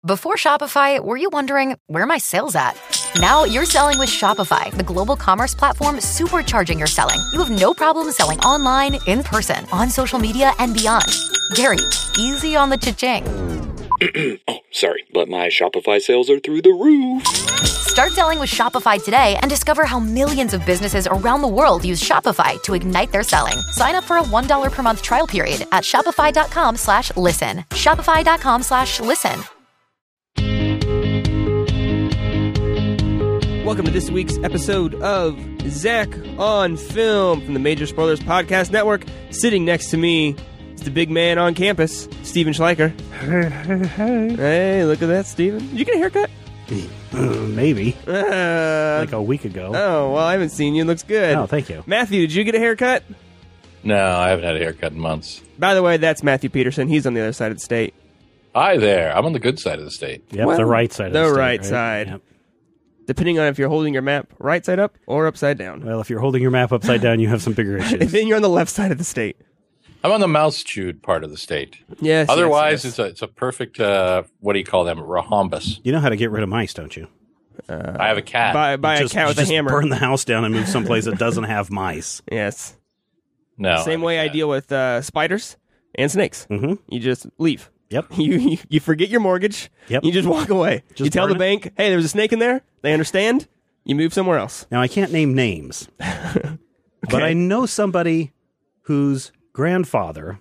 Before Shopify, were you wondering, where are my sales at? Now you're selling with Shopify, the global commerce platform supercharging your selling. You have no problem selling online, in person, on social media, and beyond. Gary, easy on the cha-ching. Oh, sorry, but my Shopify sales are through the roof. Start selling with Shopify today and discover how millions of businesses around the world use Shopify to ignite their selling. Sign up for a $1 per month trial period at shopify.com/listen. Shopify.com/listen. Welcome to this week's episode of Zach on Film from the Major Spoilers Podcast Network. Sitting next to me is the big man on campus, Steven Schleicher. Hey, look at that, Steven. Did you get a haircut? Maybe. Like a week ago. Oh, well, I haven't seen you. It looks good. Oh, thank you. Matthew, did you get a haircut? No, I haven't had a haircut in months. By the way, that's Matthew Peterson. He's on the other side of the state. Hi there. I'm on the good side of the state. Yep, Well, the right side of the state. The right side. Yep. Depending on if you're holding your map right side up or upside down. Well, if you're holding your map upside down, you have some bigger issues. Then you're on the left side of the state. I'm on the mouse-chewed part of the state. Yes. Otherwise, yes. it's a perfect, what do you call them, rhombus. You know how to get rid of mice, don't you? I have a cat. Buy a cat with a hammer. Burn the house down and move someplace that doesn't have mice. Yes. No. Same way I deal with spiders and snakes. Mm-hmm. You just leave. Yep. You forget your mortgage. Yep. You just walk away. Just you tell the burn bank, hey, there's a snake in there. They understand. You move somewhere else. Now, I can't name names, but I know somebody whose grandfather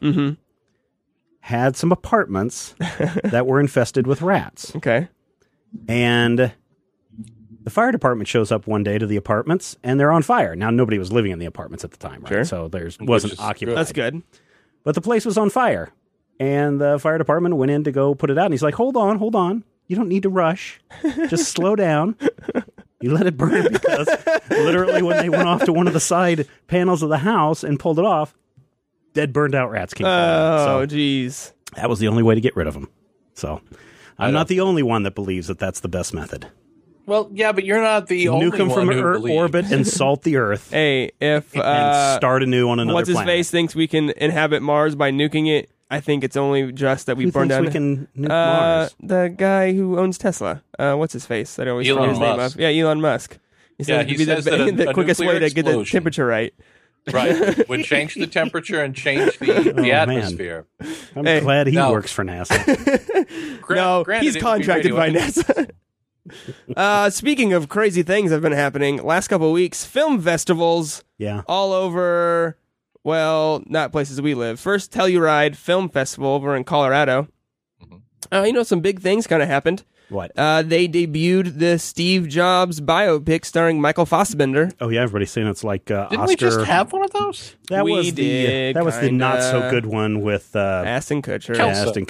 had some apartments that were infested with rats. Okay. And the fire department shows up one day to the apartments, and they're on fire. Now, nobody was living in the apartments at the time, right? Sure. So there wasn't is occupied. good. That's good. But the place was on fire. And the fire department went in to go put it out. And he's like, hold on. You don't need to rush. Just slow down. You let it burn, because literally when they went off to one of the side panels of the house and pulled it off, dead burned out rats came out. Oh, So geez. that was the only way to get rid of them. So I'm not the only one that believes that that's the best method. Well, yeah, but you're not the only Nuke them one from who believes. orbit and salt the Earth Hey, if and start anew on another what's his planet. face thinks we can inhabit Mars by nuking it, I think it's only just that we Who burn thinks down. we can nuke Mars? The guy who owns Tesla. What's his face? I always forget Elon his name. Musk. Yeah, Elon Musk. He says he it'd be says that a the quickest way nuclear to get the explosion- temperature right. Right. Would change the temperature and change the man. atmosphere. I'm Hey, glad he no. works for NASA. No, Granted, he's it would be contracted by radioactive. NASA. Speaking of crazy things that have been happening, last couple of weeks, film festivals Yeah. all over, well, not places we live. First, Telluride Film Festival over in Colorado. Some big things kind of happened. What? They debuted the Steve Jobs biopic starring Michael Fassbender. Oh yeah, everybody's saying it's like Didn't Oscar. we just have one of those? that We was did, the kinda. not so good one with Ashton Kutcher. Kelso. Aston.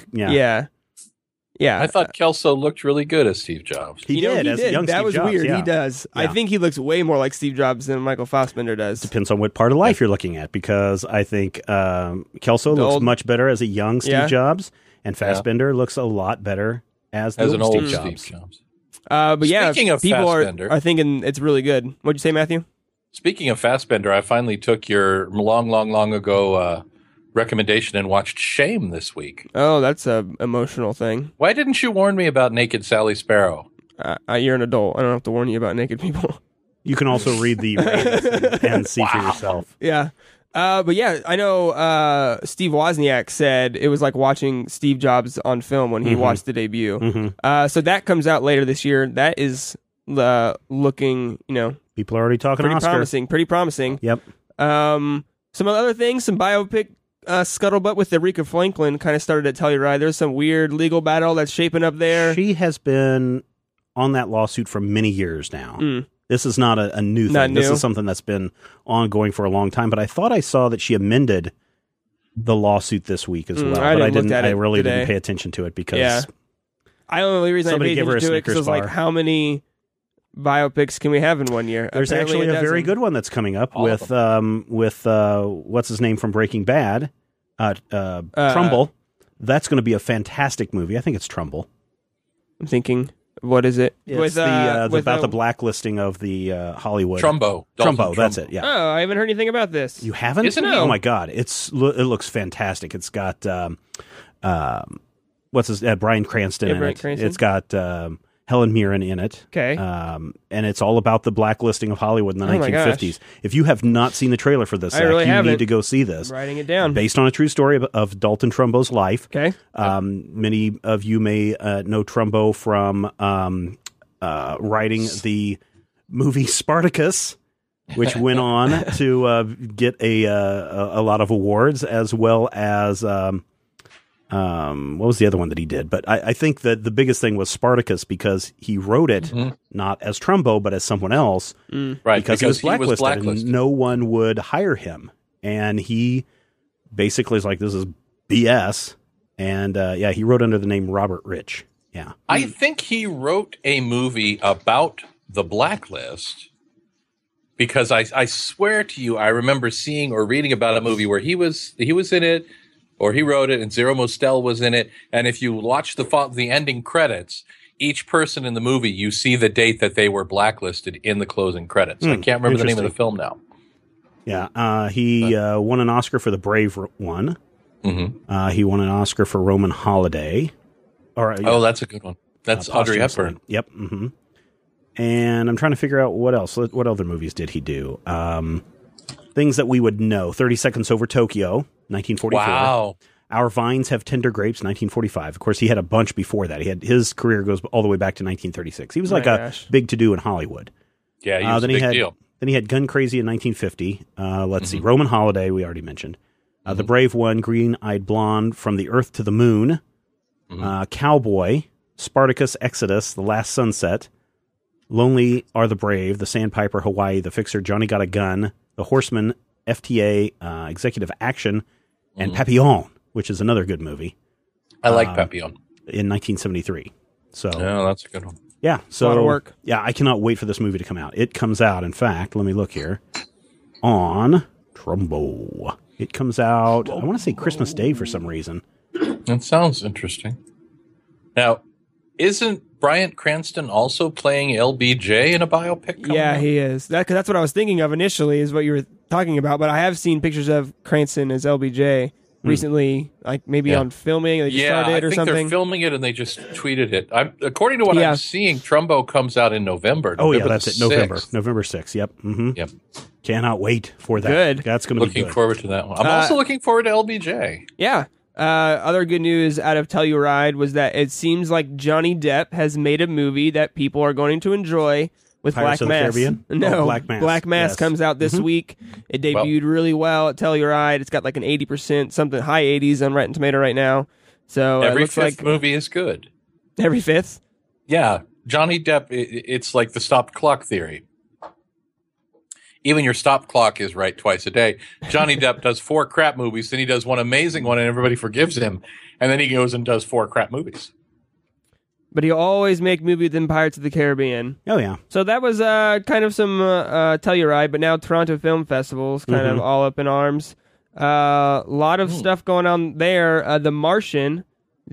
Yeah. I thought Kelso looked really good as Steve Jobs. He did as a young That Steve was Jobs, weird. yeah. He does. I Yeah. think he looks way more like Steve Jobs than Michael Fassbender does. Depends on what part of life you're looking at, because I think Kelso looks old- much better as a young Steve Yeah. Jobs, and Fassbender looks a lot better as the As an old Steve Steve Jobs. Jobs. But yeah, Speaking of people Fassbender- are thinking it's really good. What'd you say, Matthew? Speaking of Fassbender, I finally took your long ago recommendation and watched Shame this week. Oh, that's a emotional thing. Why didn't you warn me about Naked Sally Sparrow? You're an adult. I don't have to warn you about naked people. You can also read the ratings and see for yourself. Yeah. But yeah, I know Steve Wozniak said it was like watching Steve Jobs on film when he watched the debut. So that comes out later this year. That is looking, People are already talking Oscar. pretty promising. Yep. Some other things, some biopic scuttlebutt with Aretha Franklin kind of started at Telluride. There's some weird legal battle that's shaping up there. She has been on that lawsuit for many years now. This is not a new thing. Not This new. is something that's been ongoing for a long time. But I thought I saw that she amended the lawsuit this week as well. I But didn't look at I it really today. didn't pay attention to it because Yeah. The only reason I Somebody paid give her attention a to it because Snickers I was like, bar. how many biopics can we have in 1 year? there's Apparently actually a very dozen. good one that's coming up All of with what's his name from Breaking Bad, Trumbull. That's going to be a fantastic movie. I think it's Trumbull. I'm thinking, what is it? It's about the blacklisting of the Hollywood. Trumbo. Dalton Trumbo, that's Trumbo. it, yeah. Oh, I haven't heard anything about this. You haven't? Isn't it? Oh my God, it looks fantastic. It's got Bryan Cranston Yeah, in Bryan it. Cranston. It's got Helen Mirren in it. Okay. And it's all about the blacklisting of Hollywood in the Oh my 1950s. If you have not seen the trailer for this, I Zach, really you haven't. need to go see this. Writing it down. Based on a true story of Dalton Trumbo's life. Okay. Many of you may know Trumbo from writing the movie Spartacus, which went on to get a lot of awards, as well as what was the other one that he did? But I think that the biggest thing was Spartacus, because he wrote it not as Trumbo but as someone else, Right, because he was blacklisted and no one would hire him, and he basically is like, this is BS, and he wrote under the name Robert Rich. Yeah, I think he wrote a movie about the blacklist, because I swear to you, I remember seeing or reading about a movie where he was in it, or he wrote it, and Zero Mostel was in it. And if you watch the ending credits, each person in the movie, you see the date that they were blacklisted in the closing credits. I can't remember the name of the film now. Yeah, he won an Oscar for The Brave One. Mm-hmm. He won an Oscar for Roman Holiday. Oh, that's a good one. That's Audrey Hepburn. Yep. Mm-hmm. And I'm trying to figure out what else. What other movies did he do? Things that we would know. 30 Seconds Over Tokyo, 1944. Wow. Our Vines Have Tender Grapes, 1945. Of course, he had a bunch before that. His career goes all the way back to 1936. He was like a big to-do in Hollywood. Yeah, he was a big deal. Then he had Gun Crazy in 1950. Let's see. Roman Holiday, we already mentioned. The Brave One, Green-Eyed Blonde, From the Earth to the Moon, Cowboy, Spartacus, Exodus, The Last Sunset, Lonely Are the Brave, The Sandpiper, Hawaii, The Fixer, Johnny Got a Gun, The Horseman, FTA, Executive Action, and Papillon, which is another good movie. I like Papillon. In 1973. So, yeah, that's a good one. Yeah, so a lot of work. Yeah, I cannot wait for this movie to come out. It comes out, in fact, let me look here, on Trumbo. It comes out, I want to say Christmas Day for some reason. That sounds interesting. Now, isn't Bryan Cranston also playing LBJ in a biopic? Yeah, he is. That's what I was thinking of initially, is what you were talking about. But I have seen pictures of Cranston as LBJ recently, like maybe on filming. They just started or something. They're filming it and they just tweeted it. According to what I'm seeing, Trumbo comes out in November. That's it. November 6th. Yep. Mm-hmm. Yep. Cannot wait for that. Good. That's going to be good. Looking forward to that one. I'm also looking forward to LBJ. Yeah. Other good news out of Telluride was that it seems like Johnny Depp has made a movie that people are going to enjoy with Pirates Black of the Mass. Caribbean? No, Black Mass. comes out this week. It debuted really well at Telluride. It's got like an 80%, something high 80s on Rotten Tomato right now. So every it looks fifth like movie is good. Every fifth? Yeah. Johnny Depp, it's like the stopped clock theory. Even your stop clock is right twice a day. Johnny Depp does 4 crap movies, then he does one amazing one, and everybody forgives him. And then he goes and does 4 crap movies. But he'll always make movies than Pirates of the Caribbean. Oh, yeah. So that was kind of some Telluride, but now Toronto Film Festival's kind of all up in arms. A lot of stuff going on there. The Martian,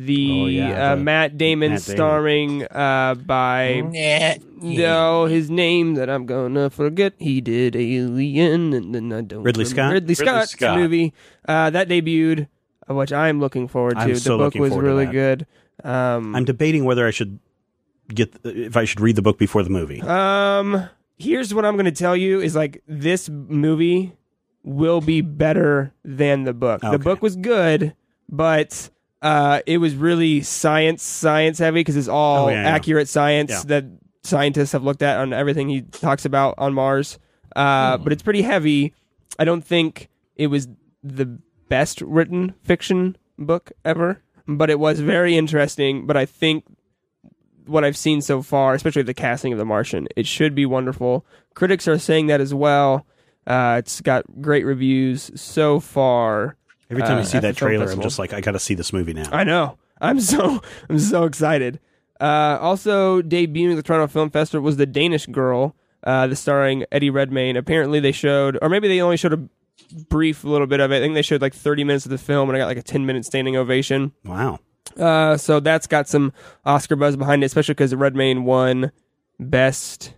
Matt Damon starring by... No, his name that I'm gonna forget. He did Alien, and then I don't. Ridley Scott. Ridley Scott's movie that debuted, which I'm looking forward to. The book was really good. I'm debating whether I should if I should read the book before the movie. Here's what I'm going to tell you: is like this movie will be better than the book. Okay. The book was good, but it was really science heavy because it's all accurate science that scientists have looked at on everything he talks about on Mars. But it's pretty heavy. I don't think it was the best written fiction book ever, but it was very interesting. But I think what I've seen so far, especially the casting of The Martian, it should be wonderful. Critics are saying that as well. It's got great reviews so far. Every time you see that trailer, I'm just like, I got to see this movie now. I know. I'm so excited. Also debuting at the Toronto Film Festival was The Danish Girl, starring Eddie Redmayne. Apparently they showed, or maybe they only showed a brief little bit of it. I think they showed like 30 minutes of the film, and I got like a 10-minute standing ovation. Wow. So that's got some Oscar buzz behind it, especially because Redmayne won Best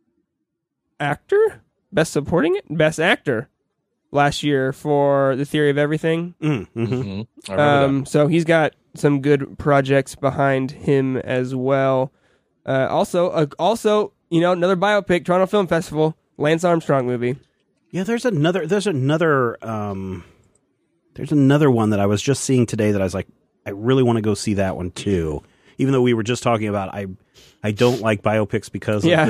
Actor? Best Supporting? Best Actor last year for The Theory of Everything. I remember that. So he's got some good projects behind him as well. Also, another biopic, Toronto Film Festival, Lance Armstrong movie. Yeah, there's another one that I was just seeing today that I was like, I really want to go see that one too. Even though we were just talking about, I don't like biopics because of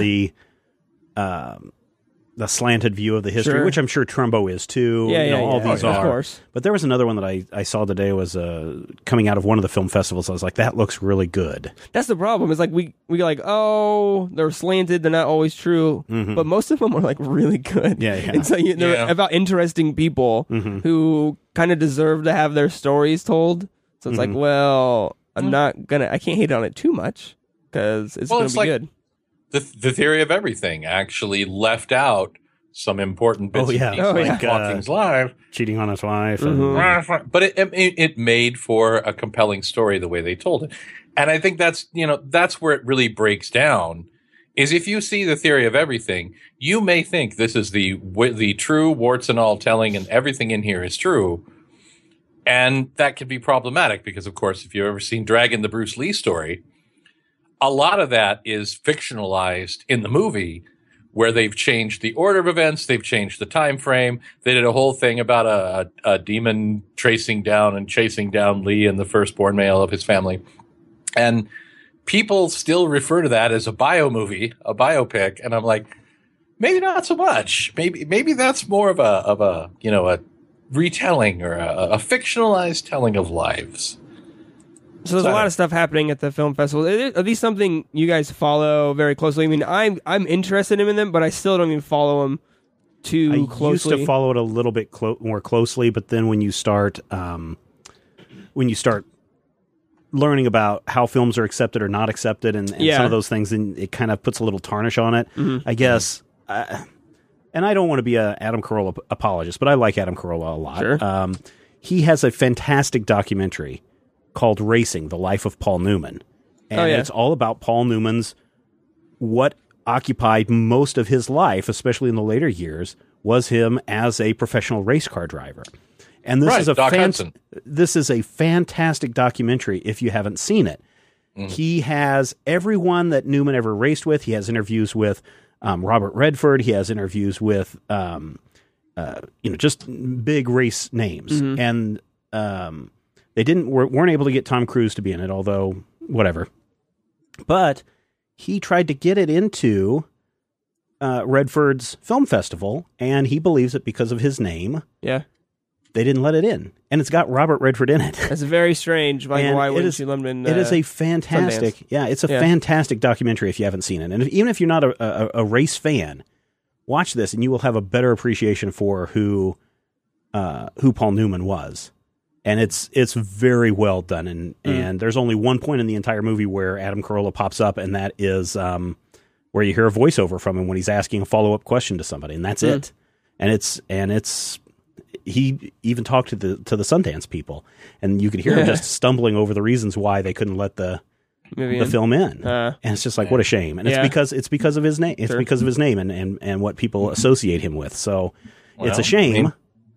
the slanted view of the history, which I'm sure Trumbo is too. All these are. Of course. But there was another one that I saw today was coming out of one of the film festivals. I was like, that looks really good. That's the problem. It's like we like, oh, they're slanted. They're not always true. Mm-hmm. But most of them are like really good. Yeah. And so they're about interesting people who kind of deserve to have their stories told. So it's like, well, I can't hate on it too much because it's going to be good. The Theory of Everything actually left out some important bits and pieces like Hawking's life. Cheating on his wife. But it made for a compelling story the way they told it. And I think that's where it really breaks down, is if you see The Theory of Everything, you may think this is the true warts and all telling and everything in here is true. And that could be problematic because, of course, if you've ever seen Dragon, the Bruce Lee story, a lot of that is fictionalized in the movie, where they've changed the order of events, they've changed the time frame. They did a whole thing about a demon tracing down and chasing down Lee and the firstborn male of his family. And people still refer to that as a movie, a biopic. And I'm like, maybe not so much. Maybe that's more of a retelling or a fictionalized telling of lives. So there's a lot of stuff happening at the film festival. Are these something you guys follow very closely? I mean, I'm interested in them, but I still don't even follow them too closely. I used to follow it a little bit more closely, but then when you start learning about how films are accepted or not accepted, and some of those things, then it kind of puts a little tarnish on it, I guess. And I don't want to be an Adam Carolla apologist, but I like Adam Carolla a lot. Sure. He has a fantastic documentary called Racing, The Life of Paul Newman. And it's all about Paul Newman's, what occupied most of his life, especially in the later years, was him as a professional race car driver. And this this is a fantastic documentary if you haven't seen it. He has everyone that Newman ever raced with. He has interviews with Robert Redford. He has interviews with just big race names. And they weren't able to get Tom Cruise to be in it, although whatever. But he tried to get it into Redford's film festival, and he believes that because of his name, they didn't let it in. And it's got Robert Redford in it. That's very strange. Like, why wouldn't you let him in? It is a fantastic, fantastic documentary if you haven't seen it. And even if you're not a race fan, watch this, and you will have a better appreciation for who Paul Newman was. And it's very well done. And there's only one point in the entire movie where Adam Carolla pops up, and that is where you hear a voiceover from him when he's asking a follow-up question to somebody, and that's it. And he even talked to the Sundance people, and you could hear him just stumbling over the reasons why they couldn't let the film in. And it's just like, what a shame. And it's because of his name. It's because of his name and what people associate him with. So it's a shame.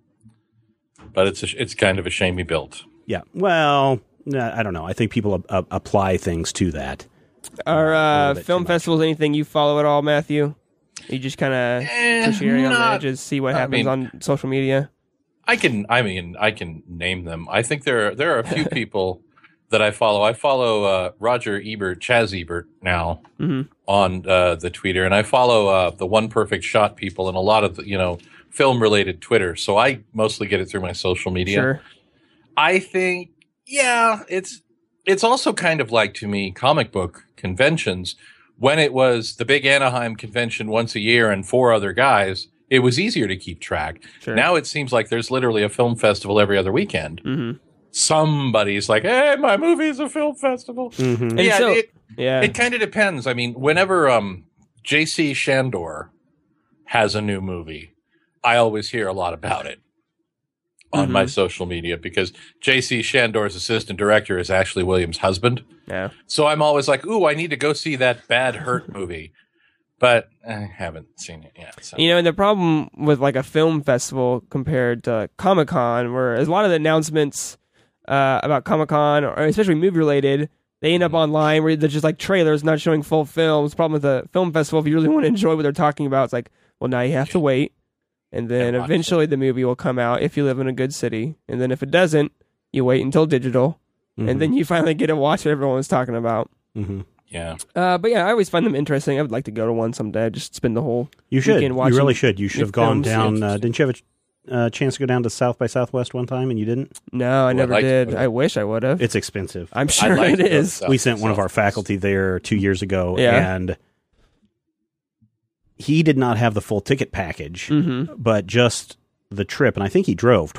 But it's kind of a shame he built. Yeah. Well, I don't know. I think people apply things to that. Are film festivals anything you follow at all, Matthew? You just kind of push your area on the edges, see what happens on social media? I can name them. I think there are a few people that I follow. I follow Roger Ebert, Chaz Ebert now on the Twitter, and I follow the One Perfect Shot people and a lot of film-related Twitter, so I mostly get it through my social media. Sure. I think, it's also kind of like, to me, comic book conventions. When it was the big Anaheim convention once a year and 4 other guys, it was easier to keep track. Sure. Now it seems like there's literally a film festival every other weekend. Somebody's like, hey, my movie's a film festival. It kind of depends. I mean, whenever J.C. Shandor has a new movie, I always hear a lot about it on my social media because J.C. Shandor's assistant director is Ashley Williams' husband. Yeah. So I'm always like, ooh, I need to go see that Bad Hurt movie. But I haven't seen it yet. So. And the problem with like a film festival compared to Comic-Con, where a lot of the announcements about Comic-Con, or especially movie-related, they end up online where they're just like trailers, not showing full films. Problem with the film festival, if you really want to enjoy what they're talking about, it's like, well, now you have to wait. And then eventually the movie will come out if you live in a good city. And then if it doesn't, you wait until digital. And then you finally get to watch what everyone was talking about. Yeah. But yeah, I always find them interesting. I would like to go to one someday. Just spend the whole weekend watching. You really should. You should have gone films. down. Didn't you have a chance to go down to South by Southwest one time and you didn't? No, I never like to did. go to- I wish I would have. It's expensive. I'm sure like it to go to is. South We by sent one of our Southwest. faculty there 2 years ago, Yeah. and he did not have the full ticket package, but just the trip, and I think he drove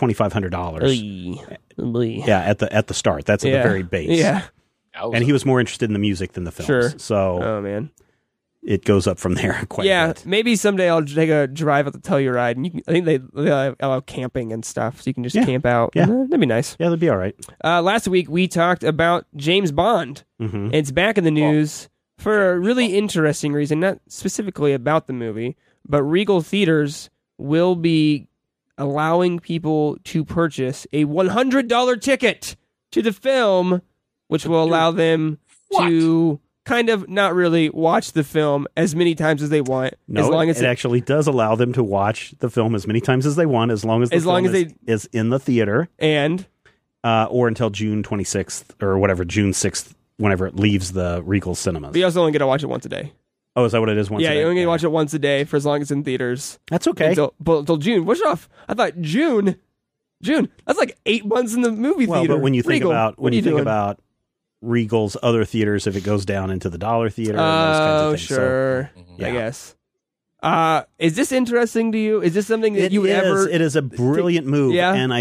$2,500. Yeah, at the start. That's at the very base. Yeah. And he was more interested in the music than the films. Sure. So Oh man. it goes up from there quite a bit. Maybe someday I'll take a drive out to Telluride, and I think they allow camping and stuff, so you can just camp out. Yeah. That'd be nice. Yeah, that'd be all right. Last week we talked about James Bond. It's back in the news for a really interesting reason, not specifically about the movie, but Regal Theaters will be allowing people to purchase a $100 ticket to the film, which will allow them to kind of not really watch the film as many times as they want. No, as long as it actually does allow them to watch the film as many times as they want, as long as the film is in the theater, and or until June 26th or whatever, June 6th, whenever it leaves the Regal cinemas. but you also only get to watch it once a day. Oh, is that what it is? Once a day? You only get to watch it once a day for as long as it's in theaters. That's okay. Until June. What's off? I thought June. That's like 8 months in the movie Well, theater. but when you think Regal, about what are you doing? Regal's other theaters, if it goes down into the dollar theater, and those kinds of things. Sure. yeah. I guess. Is this interesting to you? Is this something that you would ever? It is a brilliant move, Yeah. and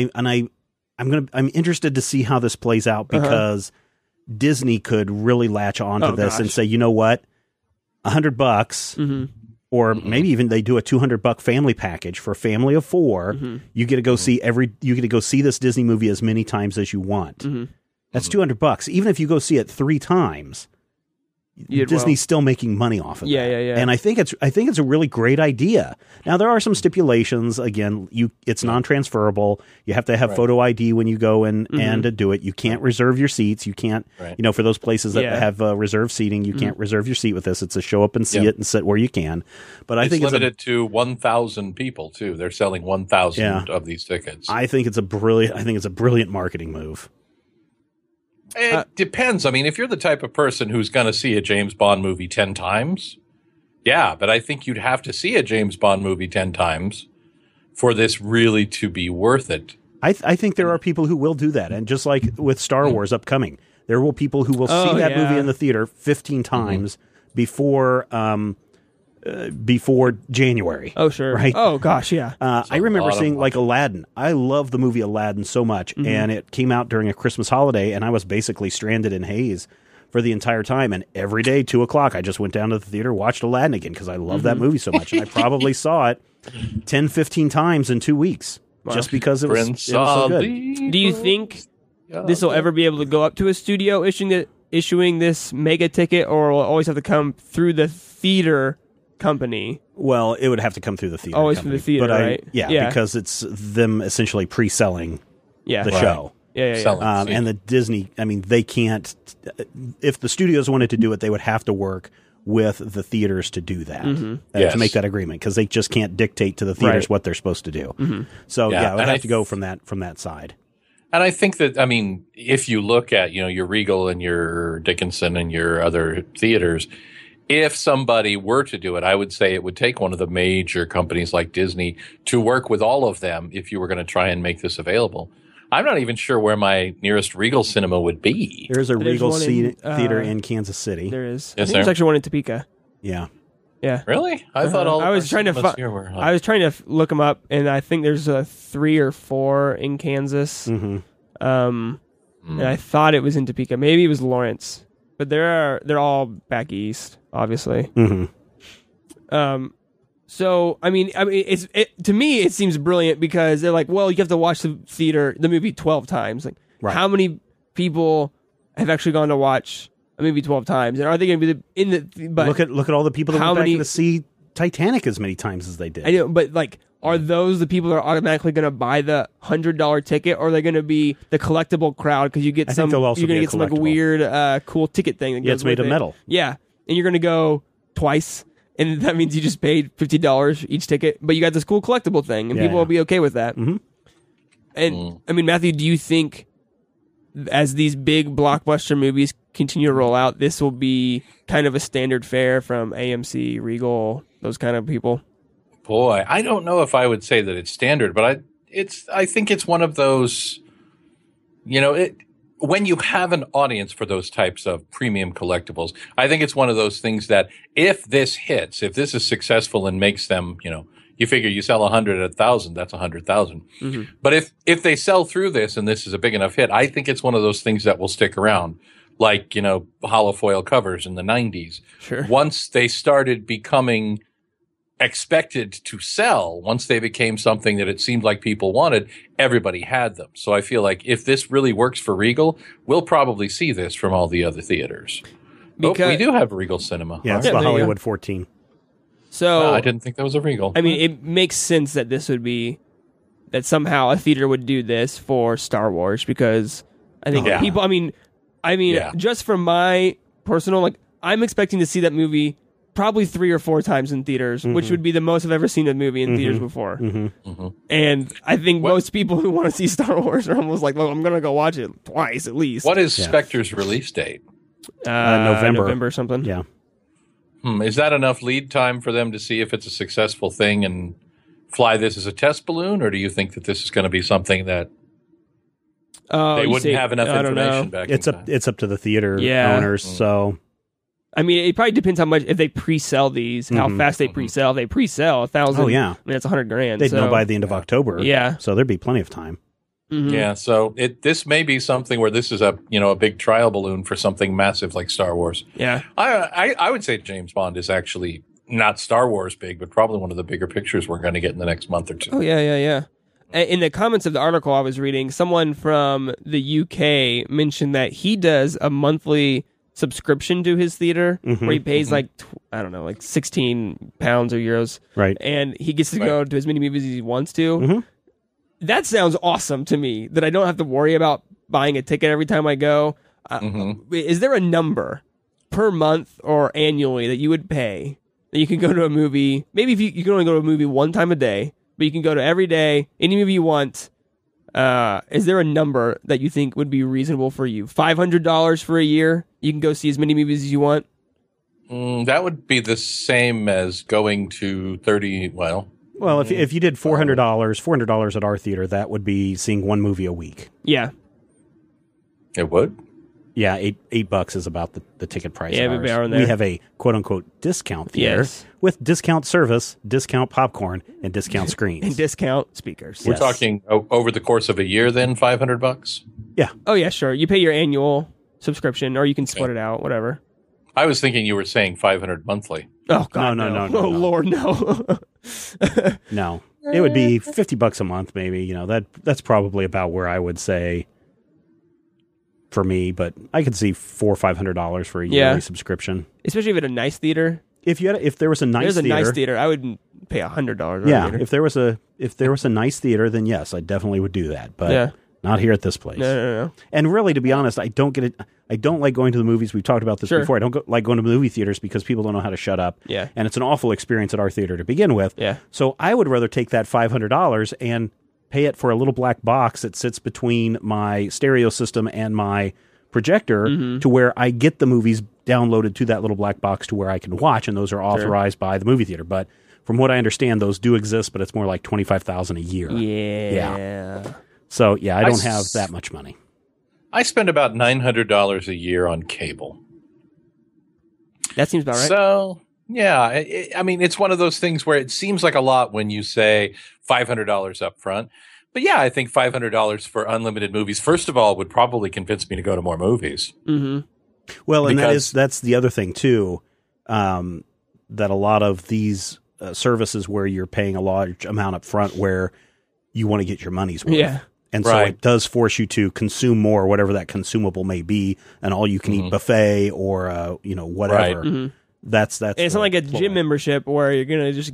I'm interested to see how this plays out because Disney could really latch onto this and say, you know what, $100, or maybe even they do a $200 family package for a family of 4. You get to go see this Disney movie as many times as you want. That's $200. Even if you go see it 3 times, Disney's still making money off of it. Yeah. And I think it's a really great idea. Now there are some stipulations. Again, it's non-transferable. You have to have photo ID when you go and do it. You can't reserve your seats. You can't, for those places that have reserved seating, you can't reserve your seat with this. It's a show up and see it and sit where you can. But I think it's limited to 1,000 people too. They're selling 1,000 of these tickets. I think it's a brilliant marketing move. It depends. I mean, if you're the type of person who's going to see a James Bond movie 10 times, yeah, but I think you'd have to see a James Bond movie 10 times for this really to be worth it. I think there are people who will do that. And just like with Star Wars upcoming, there will people who will see that movie in the theater 15 times before January. Oh, sure. Right? Oh, gosh, yeah. I remember seeing like Aladdin. I love the movie Aladdin so much, and it came out during a Christmas holiday, and I was basically stranded in Hayes for the entire time. And every day, 2:00, I just went down to the theater, watched Aladdin again because I love that movie so much. And I probably saw it 10, 15 times in 2 weeks just because it was so good. Do you think this will ever be able to go up to a studio issuing this mega ticket, or will it always have to come through the theater company? Well, it would have to come through the theater. Always company. through the theater, right? Yeah, because it's them essentially pre-selling the show. Yeah. And the Disney, I mean, they can't. If the studios wanted to do it, they would have to work with the theaters to do that, to make that agreement, because they just can't dictate to the theaters what they're supposed to do. So it would have to go from that side. And I think that, I mean, if you look at, your Regal and your Dickinson and your other theaters, if somebody were to do it, I would say it would take one of the major companies like Disney to work with all of them if you were going to try and make this available. I'm not even sure where my nearest Regal cinema would be. There's a Regal theater in Kansas City. There is. Yes, There's actually one in Topeka. Yeah. Yeah. Really? I thought all. I was trying to look them up, and I think there's 3 or 4 in Kansas. And I thought it was in Topeka. Maybe it was Lawrence, but they're all back east, obviously. So I mean, to me it seems brilliant because they're like, well, you have to watch the movie 12 times. Like, how many people have actually gone to watch a movie 12 times, and are they going to be but look at all the people that went back to see Titanic as many times as they did. I know, but like, are those the people that are automatically going to buy the $100 ticket, or are they going to be the collectible crowd because you get I think they'll also you're going be to a get some like collectible. weird cool ticket thing that Yeah, goes it's made with of it. metal. Yeah, and you're going to go twice, and that means you just paid $50 each ticket, but you got this cool collectible thing, and Yeah, people yeah. will be okay with that. Mhm. And I mean, Matthew, do you think as these big blockbuster movies continue to roll out, this will be kind of a standard fare from AMC, Regal, those kind of people? Boy, I don't know if I would say that it's standard, but I think it's one of those, when you have an audience for those types of premium collectibles, I think it's one of those things that if this hits, if this is successful and makes them, you figure you sell 100 at 1,000, that's 100,000. Mm-hmm. But if they sell through this and this is a big enough hit, I think it's one of those things that will stick around, like, hollow foil covers in the 90s. Sure. Once they started becoming expected to sell, once they became something that it seemed like people wanted, everybody had them. So I feel like if this really works for Regal, we'll probably see this from all the other theaters. Because we do have Regal Cinema. Yeah, it's Yeah, the there you Hollywood 14. So I didn't think that was a Regal. I mean, it makes sense that this would be that somehow a theater would do this for Star Wars, because I think Yeah. people. I mean, Yeah. just from my personal, I'm expecting to see that movie probably 3 or 4 times in theaters, which would be the most I've ever seen a movie in theaters before. And I think most people who want to see Star Wars are almost like, well, I'm going to go watch it twice at least. What is Spectre's release date? November or something. Yeah. Is that enough lead time for them to see if it's a successful thing and fly this as a test balloon, or do you think that this is going to be something that they wouldn't have enough information back It's in up time? it's up to the theater Yeah. owners. So I mean, it probably depends how much, if they pre-sell these, how fast they pre-sell. If they pre-sell 1,000, Oh, yeah. I mean, that's $100,000. they'd so, know by the end of October. Yeah. So there'd be plenty of time. Yeah, so this may be something where this is a big trial balloon for something massive like Star Wars. Yeah. I would say James Bond is actually not Star Wars big, but probably one of the bigger pictures we're going to get in the next month or two. Oh, yeah. In the comments of the article I was reading, someone from the UK mentioned that he does a monthly subscription to his theater where he pays like 16 pounds or euros. Right. And he gets to go to as many movies as he wants to. That sounds awesome to me, that I don't have to worry about buying a ticket every time I go. Is there a number per month or annually that you would pay that you can go to a movie? Maybe if you can only go to a movie one time a day, but you can go to every day, any movie you want. Is there a number that you think would be reasonable for you? $500 for a year? You can go see as many movies as you want? That would be the same as going to 30, Well, if you did $400 at our theater, that would be seeing one movie a week. Yeah. it would. Yeah, $8 is about the ticket price. Yeah, at we'd be ours. around there. We have a quote unquote discount theater Yes. with discount service, discount popcorn, and discount screens. And discount speakers. We're Yes. talking over the course of a year then, $500? Yeah. Oh, yeah, sure. You pay your annual subscription, or you can split it out, whatever. I was thinking you were saying 500 monthly. Oh, God, No. Oh, No. Lord, no. No, it would be $50 a month, maybe. That's probably about where I would say for me. But I could see $400 or $500 for a yearly subscription. Especially if it's a nice theater. If there was a nice There's a theater, nice theater. I would pay $100. yeah. Theater. If there was a nice theater, then yes, I definitely would do that. But Yeah. not here at this place. No. And really, to be honest, I don't get it. I don't like going to the movies. We've talked about this Sure. before. I don't like going to movie theaters because people don't know how to shut up. Yeah. And it's an awful experience at our theater to begin with. Yeah. So I would rather take that $500 and pay it for a little black box that sits between my stereo system and my projector to where I get the movies downloaded to that little black box to where I can watch, and those are authorized by the movie theater. But from what I understand, those do exist, but it's more like $25,000 a year. Yeah. So yeah, I don't have that much money. I spend about $900 a year on cable. That seems about right. So, yeah, I mean, it's one of those things where it seems like a lot when you say $500 up front. But yeah, I think $500 for unlimited movies, first of all, would probably convince me to go to more movies. Mm-hmm. Well, and Because- that's the other thing too, that a lot of these services where you're paying a large amount up front, where you want to get your money's worth. Yeah. And so Right. it does force you to consume more, whatever that consumable may be, an all-you-can-eat buffet or whatever. Right. That's And it's not like a gym membership where you're going to just get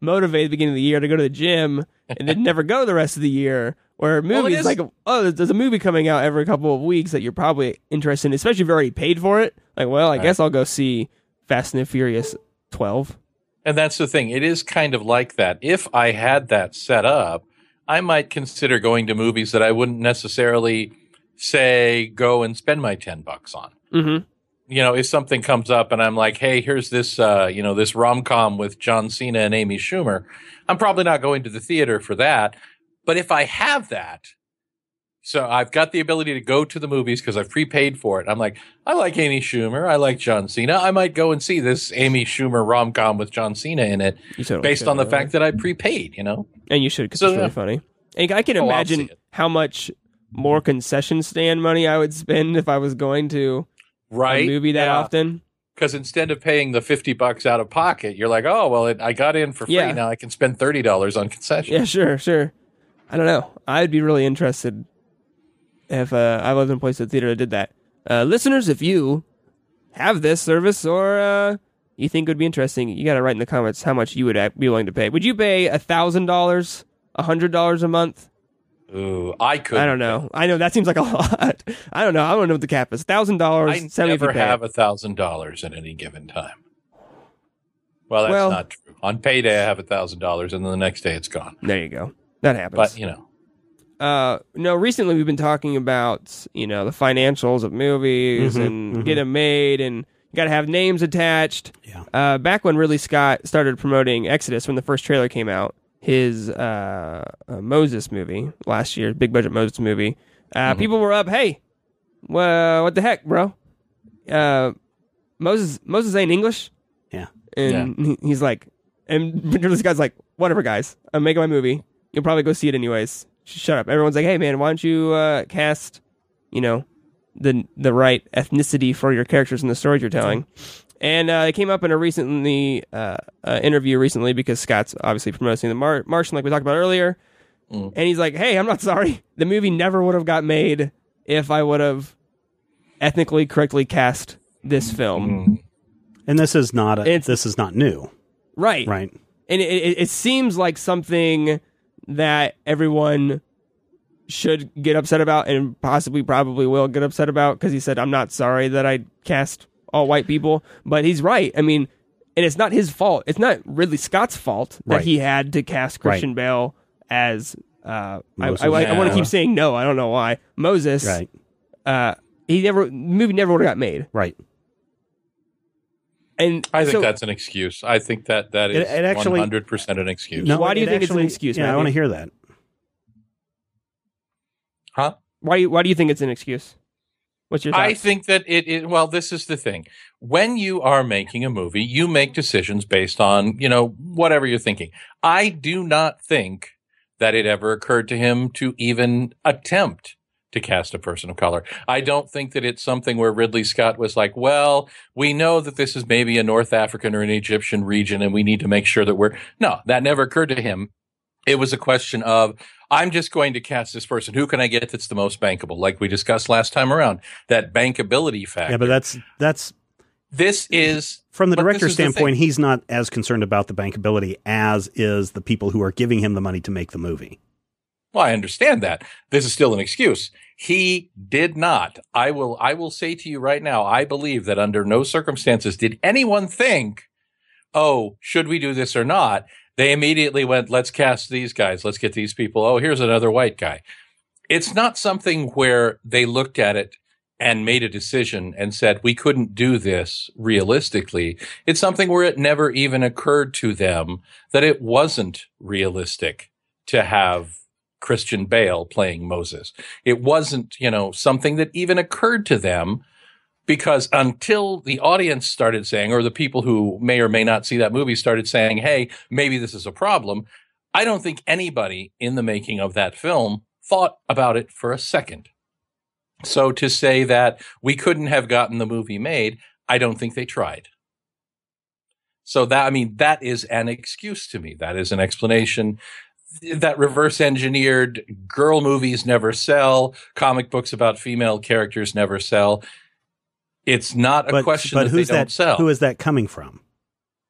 motivated at the beginning of the year to go to the gym and then never go the rest of the year. Where movies like, oh, there's a movie coming out every couple of weeks that you're probably interested in, especially if you've already paid for it. Like, well, I guess I'll go see Fast and the Furious 12. And that's the thing. It is kind of like that. If I had that set up, I might consider going to movies that I wouldn't necessarily say go and spend my $10 on. Mm-hmm. You know, if something comes up and I'm like, hey, here's this, this rom-com with John Cena and Amy Schumer, I'm probably not going to the theater for that. But if I have that, so I've got the ability to go to the movies because I've prepaid for it. I'm like, I like Amy Schumer. I like John Cena. I might go and see this Amy Schumer rom-com with John Cena in it based on the fact that I prepaid, you know? And you should, because it's really funny. And I can imagine how much more concession stand money I would spend if I was going to a movie that often. Because instead of paying the $50 out of pocket, you're like, oh, well, I got in for free. Now I can spend $30 on concessions. Yeah, sure. I don't know. I'd be really interested if I lived in a place that theater that did that. Listeners, if you have this service or you think it would be interesting, you got to write in the comments how much you would be willing to pay. Would you pay $1,000, $100 a month? Ooh, I could. I don't know. I know that seems like a lot. I don't know. I don't know what the cap is. $1,000. I never have $1,000 at any given time. Well, that's not true. On payday, I have $1,000, and then the next day it's gone. There you go. That happens. But you know. No, recently we've been talking about, the financials of movies and get them made, and you got to have names attached. Yeah. Back when Ridley Scott started promoting Exodus, when the first trailer came out, his Moses movie last year, big budget Moses movie, people were up, hey, what the heck, bro? Moses ain't English? Yeah. And he's like, and Ridley Scott's like, whatever, guys, I'm making my movie. You'll probably go see it anyways. Shut up. Everyone's like, hey, man, why don't you cast, the right ethnicity for your characters and the stories you're telling? And it came up in a interview recently because Scott's obviously promoting the Martian, like we talked about earlier. And he's like, hey, I'm not sorry. The movie never would have got made if I would have ethnically correctly cast this film. And this is not new. Right. Right. And it seems like something that everyone should get upset about and probably will get upset about, because he said, I'm not sorry that I cast all white people. But he's right. I mean, and it's not his fault. It's not Ridley Scott's fault that he had to cast Christian Bale as I want to keep saying no. I don't know why. Moses. Right. The movie never would have got made. Right. And I think that's an excuse. I think that is it actually, 100% an excuse. No, why do you think it's an excuse? Yeah, I want to hear that. Huh? Why do you think it's an excuse? What's your thoughts? I think that well, this is the thing. When you are making a movie, you make decisions based on, whatever you're thinking. I do not think that it ever occurred to him to even attempt to cast a person of color. I don't think that it's something where Ridley Scott was like, well, we know that this is maybe a North African or an Egyptian region, and we need to make sure that no, that never occurred to him. It was a question of, I'm just going to cast this person. Who can I get that's the most bankable? Like we discussed last time around, that bankability factor. Yeah, but this is from the director's standpoint, he's not as concerned about the bankability as is the people who are giving him the money to make the movie. Well, I understand that. This is still an excuse. He did not. I will say to you right now, I believe that under no circumstances did anyone think, oh, should we do this or not? They immediately went, let's cast these guys. Let's get these people. Oh, here's another white guy. It's not something where they looked at it and made a decision and said, we couldn't do this realistically. It's something where it never even occurred to them that it wasn't realistic to have Christian Bale playing Moses. It wasn't, something that even occurred to them, because until the audience started saying, or the people who may or may not see that movie started saying, hey, maybe this is a problem, I don't think anybody in the making of that film thought about it for a second. So to say that we couldn't have gotten the movie made, I don't think they tried. So that is an excuse to me. That is an explanation. That reverse engineered girl movies never sell. Comic books about female characters never sell. It's not a question that they don't sell. Who is that coming from?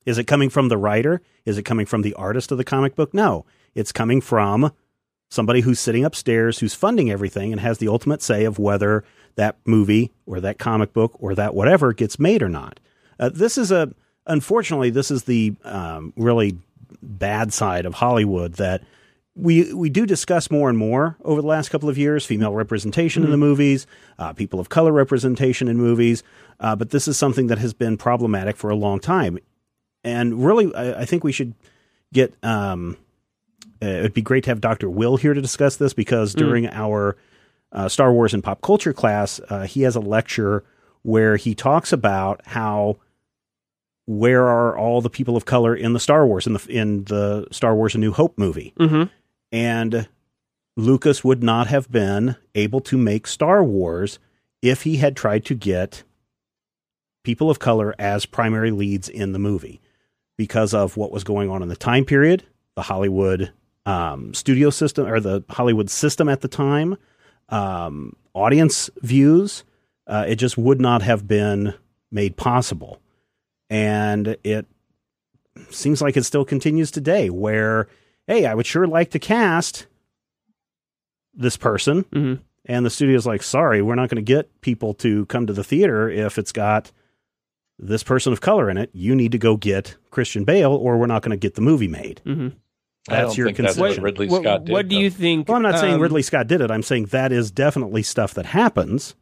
Is it coming from the writer? Is it coming from the artist of the comic book? No, it's coming from somebody who's sitting upstairs, who's funding everything and has the ultimate say of whether that movie or that comic book or that whatever gets made or not. Unfortunately, this is the really bad side of Hollywood that we do discuss more and more over the last couple of years, female representation in the movies, people of color representation in movies. But this is something that has been problematic for a long time. And really, I think we should get, it'd be great to have Dr. Will here to discuss this, because during our Star Wars and pop culture class, he has a lecture where he talks about where are all the people of color in the Star Wars, in the Star Wars A New Hope movie. Mm-hmm. And Lucas would not have been able to make Star Wars if he had tried to get people of color as primary leads in the movie, because of what was going on in the time period, the Hollywood studio system, or the Hollywood system at the time, audience views. It just would not have been made possible. And it seems like it still continues today, where, hey, I would sure like to cast this person. Mm-hmm. And the studio's like, sorry, we're not going to get people to come to the theater if it's got this person of color in it. You need to go get Christian Bale, or we're not going to get the movie made. Mm-hmm. That's your concession. That's what Ridley Scott did. What do you think? Well, I'm not saying Ridley Scott did it. I'm saying that is definitely stuff that happens.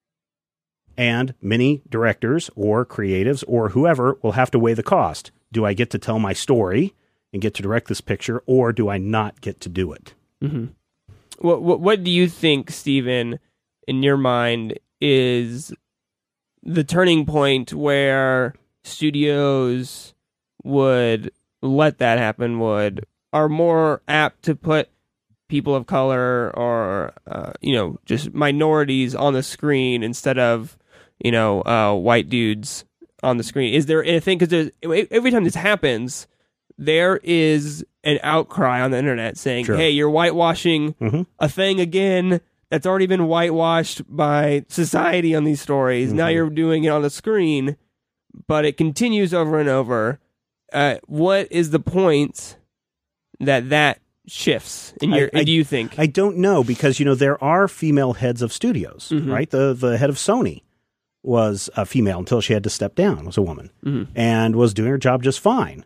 And many directors or creatives or whoever will have to weigh the cost. Do I get to tell my story and get to direct this picture, or do I not get to do it? Mm-hmm. What do you think, Stephen, in your mind, is the turning point where studios would let that happen, are more apt to put people of color or, just minorities on the screen instead of, white dudes on the screen? Is there anything, because every time this happens, there is an outcry on the internet saying, sure, hey, you're whitewashing a thing again that's already been whitewashed by society on these stories. Mm-hmm. Now you're doing it on the screen, but it continues over and over. What is the point that shifts do you think? I don't know, because, there are female heads of studios, mm-hmm, right? The head of Sony was a female until she had to step down, was a woman, mm-hmm, and was doing her job just fine.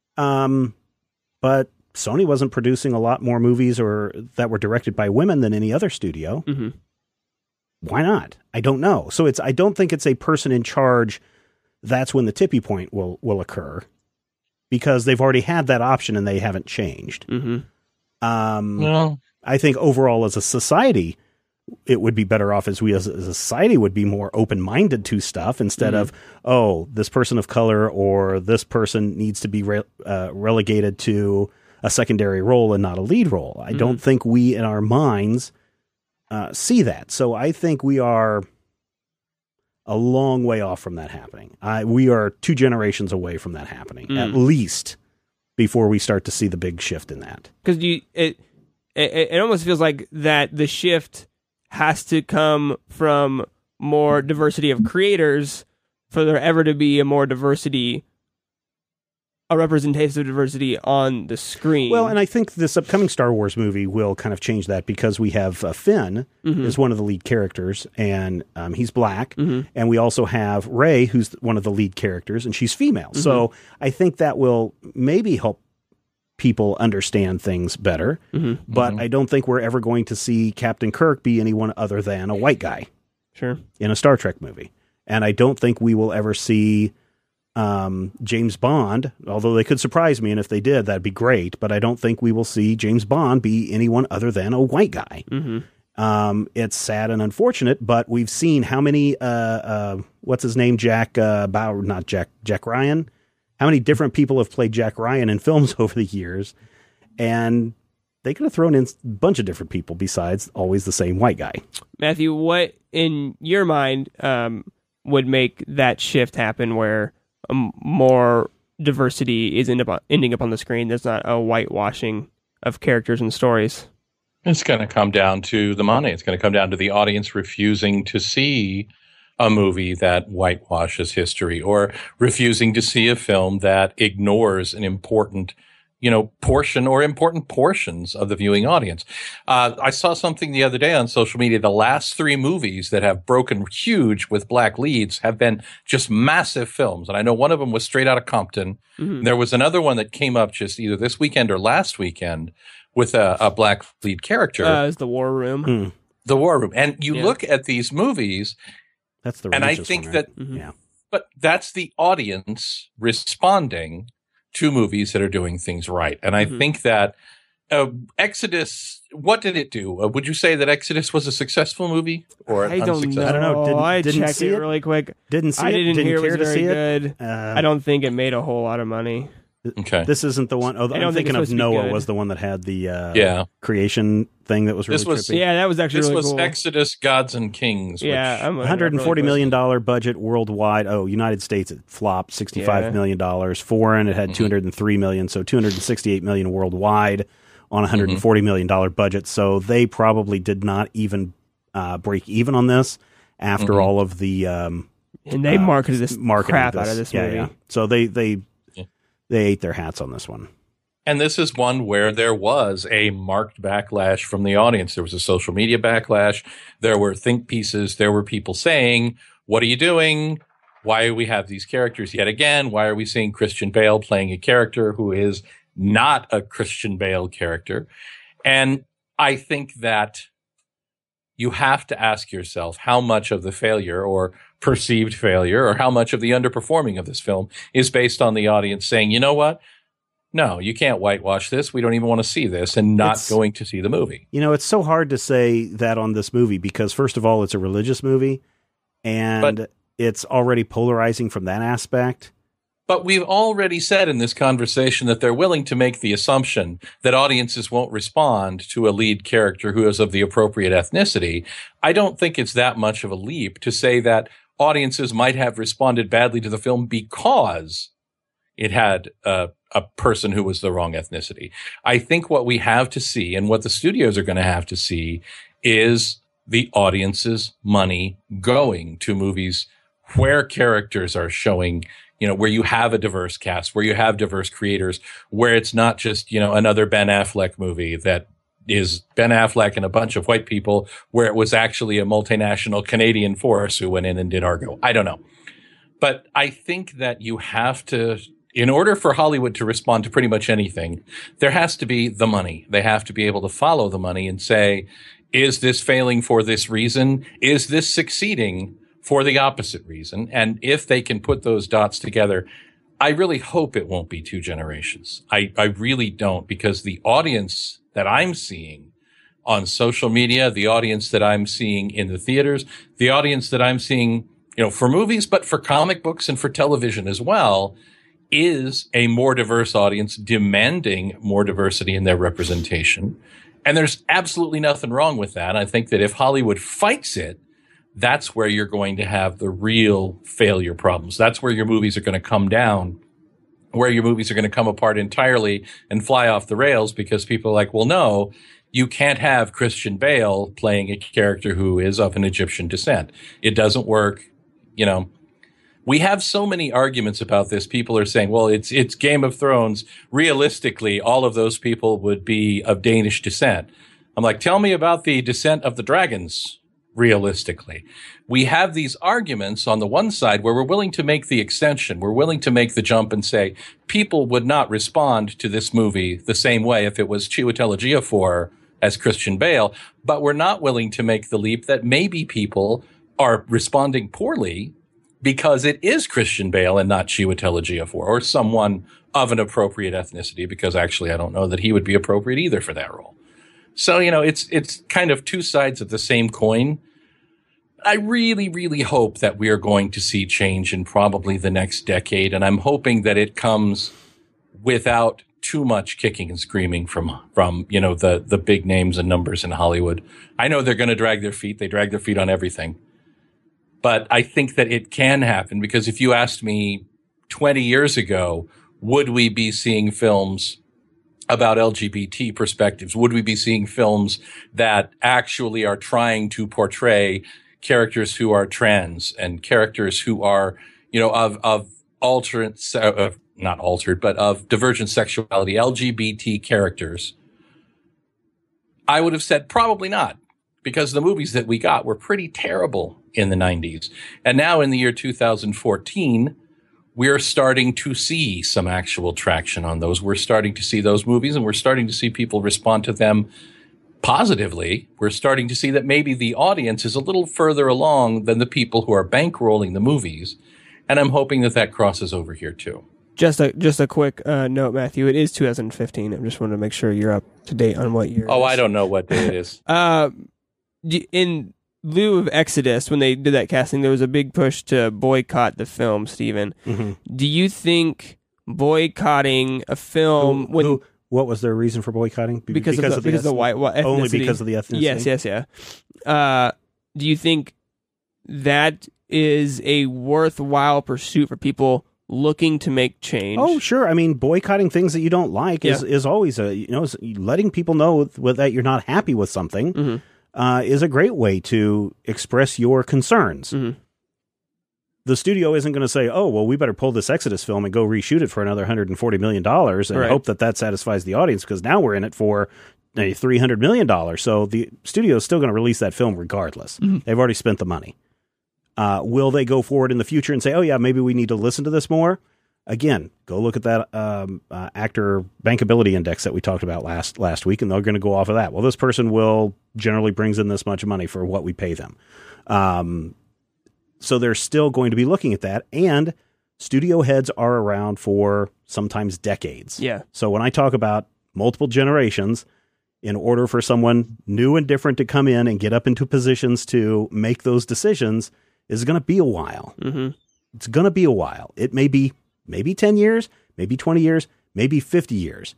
But Sony wasn't producing a lot more movies or that were directed by women than any other studio. Mm-hmm. Why not? I don't know. So I don't think it's a person in charge. That's when the tipping point will occur, because they've already had that option and they haven't changed. Mm-hmm. I think overall as a society, it would be better off as we as a society would be more open-minded to stuff, instead mm-hmm of, this person of color or this person needs to be relegated to a secondary role and not a lead role. I mm-hmm don't think we in our minds see that. So I think we are a long way off from that happening. We are 2 generations away from that happening, at least, before we start to see the big shift in that. Because it almost feels like that the shift has to come from more diversity of creators for there ever to be a representation of diversity on the screen. Well, and I think this upcoming Star Wars movie will kind of change that, because we have Finn mm-hmm is one of the lead characters, and he's black, mm-hmm, and we also have Rey, who's one of the lead characters, and she's female. Mm-hmm. So I think that will maybe help people understand things better, mm-hmm, but mm-hmm I don't think we're ever going to see Captain Kirk be anyone other than a white guy, sure, in a Star Trek movie. And I don't think we will ever see James Bond, although they could surprise me, and if they did, that'd be great, but I don't think we will see James Bond be anyone other than a white guy. Mm-hmm. It's sad and unfortunate, but we've seen how many, what's his name? Jack Ryan. How many different people have played Jack Ryan in films over the years, and they could have thrown in a bunch of different people besides always the same white guy. Matthew, what in your mind would make that shift happen where more diversity is ending up on the screen? There's not a whitewashing of characters and stories. It's going to come down to the money. It's going to come down to the audience refusing to see a movie that whitewashes history or refusing to see a film that ignores an important, portion or important portions of the viewing audience. I saw something the other day on social media. The last 3 movies that have broken huge with black leads have been just massive films. And I know one of them was Straight Outta Compton. Mm-hmm. There was another one that came up just either this weekend or last weekend with a black lead character. It's The War Room. Hmm. The War Room. And you look at these movies. That's the and I think one, right? that, yeah. But that's the audience responding to movies that are doing things right. And I think that Exodus, what did it do? Would you say that Exodus was a successful movie or I don't know. I don't know. I didn't checked see it it really quick. Didn't see I it. didn't hear it was care to very see good. it. I don't think it made a whole lot of money. Okay. This isn't the one. Oh, I'm thinking of Noah was the one that had the creation thing that was really trippy. Yeah, that was actually this really was cool. Exodus, Gods and Kings. Yeah, which, $140 million budget worldwide. Oh, United States it flopped $65 million. Foreign it had $203 million, so $268 million worldwide on $140 million budget. So they probably did not even break even on this after all of the and they marketed this crap this. Out of this movie. Yeah. So they ate their hats on this one. And this is one where there was a marked backlash from the audience. There was a social media backlash. There were think pieces. There were people saying, what are you doing? Why do we have these characters yet again? Why are we seeing Christian Bale playing a character who is not a Christian Bale character? And I think that you have to ask yourself how much of the failure or perceived failure or how much of the underperforming of this film is based on the audience saying, you know what? No, you can't whitewash this. We don't even want to see this and not going to see the movie. It's so hard to say that on this movie because, first of all, it's a religious movie and it's already polarizing from that aspect. But we've already said in this conversation that they're willing to make the assumption that audiences won't respond to a lead character who is of the appropriate ethnicity. I don't think it's that much of a leap to say that audiences might have responded badly to the film because it had a person who was the wrong ethnicity. I think what we have to see and what the studios are going to have to see is the audience's money going to movies where characters are showing, where you have a diverse cast, where you have diverse creators, where it's not just, another Ben Affleck movie that is Ben Affleck and a bunch of white people, where it was actually a multinational Canadian force who went in and did Argo. I don't know. But I think that you have to, in order for Hollywood to respond to pretty much anything, there has to be the money. They have to be able to follow the money and say, is this failing for this reason? Is this succeeding for the opposite reason? And if they can put those dots together, I really hope it won't be 2 generations. I really don't, because the audience that I'm seeing on social media, the audience that I'm seeing in the theaters, the audience that I'm seeing, for movies, but for comic books and for television as well, is a more diverse audience demanding more diversity in their representation. And there's absolutely nothing wrong with that. I think that if Hollywood fights it, that's where you're going to have the real failure problems. That's where your movies are going to come down, where your movies are going to come apart entirely and fly off the rails because people are like, well, no, you can't have Christian Bale playing a character who is of an Egyptian descent. It doesn't work. We have so many arguments about this. People are saying, well, it's Game of Thrones. Realistically, all of those people would be of Danish descent. I'm like, tell me about the descent of the dragons. Realistically, we have these arguments on the one side where we're willing to make the extension. We're willing to make the jump and say people would not respond to this movie the same way if it was Chiwetel Ejiofor as Christian Bale, but we're not willing to make the leap that maybe people are responding poorly because it is Christian Bale and not Chiwetel Ejiofor or someone of an appropriate ethnicity, because actually I don't know that he would be appropriate either for that role. So, it's kind of 2 sides of the same coin. I really, really hope that we are going to see change in probably the next decade. And I'm hoping that it comes without too much kicking and screaming from the big names and numbers in Hollywood. I know they're going to drag their feet. They drag their feet on everything. But I think that it can happen, because if you asked me 20 years ago, would we be seeing films about LGBT perspectives? Would we be seeing films that actually are trying to portray characters who are trans and characters who are, of alternate, not altered, but of divergent sexuality, LGBT characters, I would have said probably not, because the movies that we got were pretty terrible in the 90s. And now in the year 2014, we're starting to see some actual traction on those. We're starting to see those movies, and we're starting to see people respond to them positively. We're starting to see that maybe the audience is a little further along than the people who are bankrolling the movies. And I'm hoping that crosses over here too. Just a quick note, Matthew. It is 2015. I just wanted to make sure you're up to date on what year. Oh, I don't know what day it is. In lieu of Exodus, when they did that casting, there was a big push to boycott the film, Stephen. Mm-hmm. Do you think boycotting a film... What was their reason for boycotting? Because of the white ethnicity? Only because of the ethnicity? Yes, yeah. Do you think that is a worthwhile pursuit for people looking to make change? Oh, sure. I mean, boycotting things that you don't like is always letting people know that you're not happy with something. Mm-hmm. Is a great way to express your concerns. Mm-hmm. The studio isn't going to say, oh, well, we better pull this Exodus film and go reshoot it for another $140 million and hope that satisfies the audience, because now we're in it for $300 million. So the studio is still going to release that film regardless. Mm-hmm. They've already spent the money. Will they go forward in the future and say, oh, yeah, maybe we need to listen to this more? Again, go look at that actor bankability index that we talked about last week, and they're going to go off of that. Well, this person generally brings in this much money for what we pay them. So they're still going to be looking at that, and studio heads are around for sometimes decades. Yeah. So when I talk about multiple generations, in order for someone new and different to come in and get up into positions to make those decisions, is going to be a while. Mm-hmm. It's going to be a while. It may be maybe 10 years, maybe 20 years, maybe 50 years.